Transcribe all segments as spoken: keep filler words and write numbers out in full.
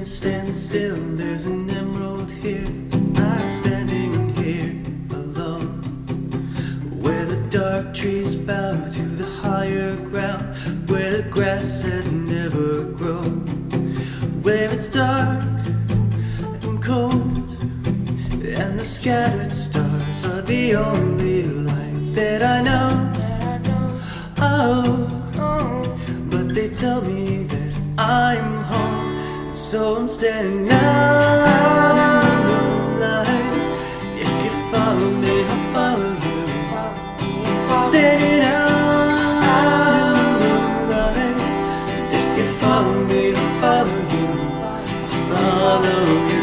stand still, there's an emerald here. I'm standing here alone, where the dark trees bow to the higher ground, where the grass has never grown, where it's dark and cold, and the scattered stars are the only light that I know. Oh, but they tell me that I'm home, and so I'm standing out in the moonlight. If you follow me, I'll follow you. Standing out in the moonlight. And if you follow me, I'll follow you. I'll follow you.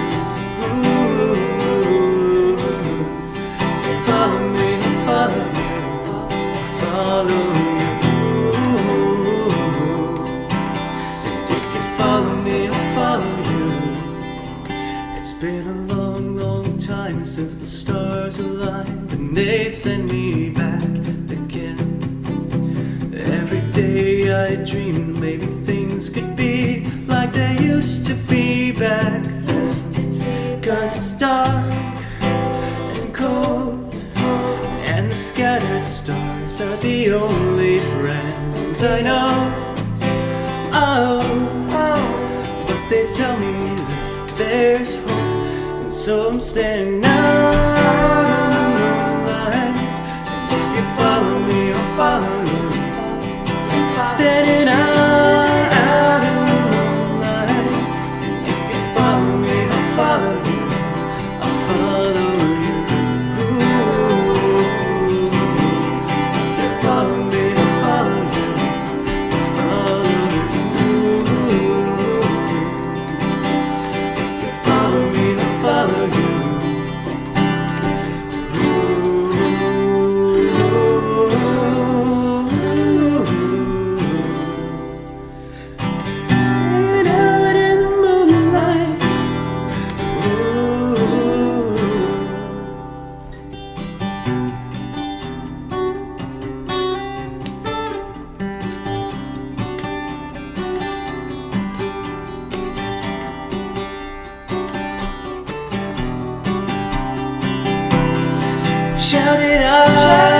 Ooh. Follow me, I'll follow you. I'll follow you. It's been a long, long time since the stars aligned and they send me back again. Every day I dream maybe things could be like they used to be back then. Cause it's dark and cold, and the scattered stars are the only friends I know. Oh, but they tell me that there's hope, and so I'm standing out in the moonlight. And if you follow me, I'll follow you. Standing out, out in the moonlight. And if you follow me, I'll follow you. I'll follow you. Ooh. If you follow me, I'll follow you. I'll follow you. Follow you. Standing out in the moonlight. Shout it out.